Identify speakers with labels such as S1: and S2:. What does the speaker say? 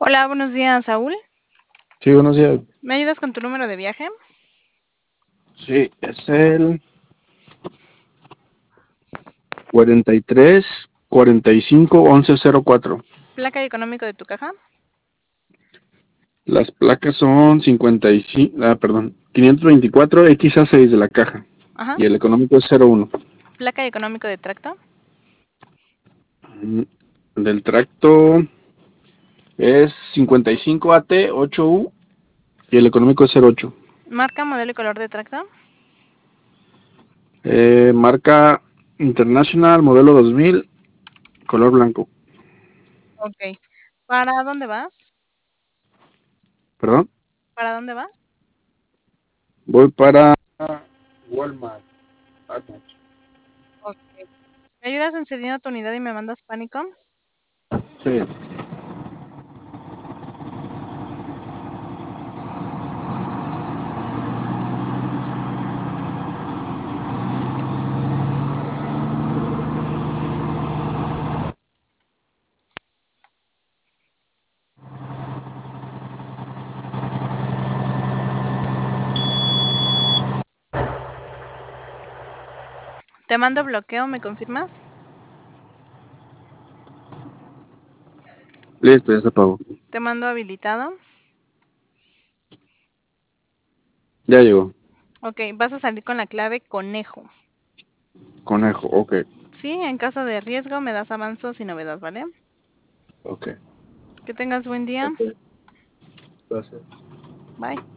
S1: Hola, buenos días, Saúl.
S2: Sí, buenos días.
S1: ¿Me ayudas con tu número de viaje?
S2: Sí, es el 43 45 11 04.
S1: Placa y económico de tu caja.
S2: Las placas son 55, perdón, 524 XA6 de la caja
S1: Ajá.
S2: y el económico es 01.
S1: Placa y económico de tracto.
S2: Mm, Del tracto es 55 AT 8U y el económico es 08.
S1: Marca, modelo y color de tracto.
S2: Marca International, modelo 2000, color blanco.
S1: Ok. ¿Para dónde vas?
S2: Perdón,
S1: ¿Para dónde vas?
S2: voy para Walmart.
S1: Ok. ¿Me ayudas encendiendo tu unidad y me mandas pánico?
S2: Sí.
S1: Te mando bloqueo, ¿me confirmas?
S2: Listo, ya se apagó.
S1: Te mando habilitado.
S2: Ya llegó.
S1: Ok, vas a salir con la clave conejo.
S2: Conejo, ok.
S1: Sí, en caso de riesgo me das avanzos y novedad, ¿vale?
S2: Ok.
S1: Que tengas buen día.
S2: Ok. Gracias.
S1: Bye.